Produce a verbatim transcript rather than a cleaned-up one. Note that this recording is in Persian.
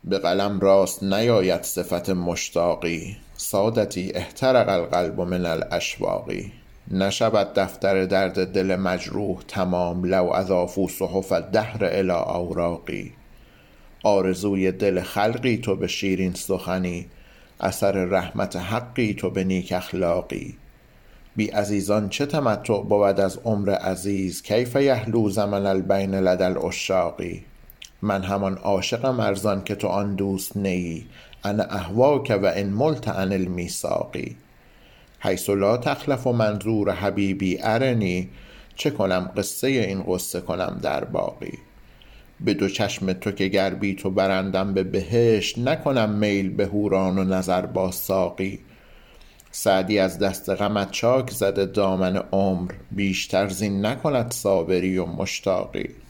به قلم راست نیاید صفت مشتاقی. سادتی احترق القلب من الاشواقی. نشود دفتر درد دل مجروح تمام لو اضافوا صحف الدهر الی اوراقی. آرزوی دل خلقی تو به شیرین سخنی، اثر رحمت حقی تو به نیک اخلاقی. بی عزیزان چه تمتع بود از عمر عزیز، کیف یحلو زمن البین لدی العشاق. من همان عاشقم ارزان که تو آن دوست نه ای، انا اهواک و ان ملت عن المیثاق. حیث لا تخلف منظور حبیبی ارنی، چه کنم قصه این غصه کنم در باقی. به دو چشم تو که گر بی تو برندم به بهشت، نکنم میل به حوران و نظر با ساقی. سعدی از دست غمت چاک زده دامن عمر، بیشتر زین نکند صابری و مشتاقی.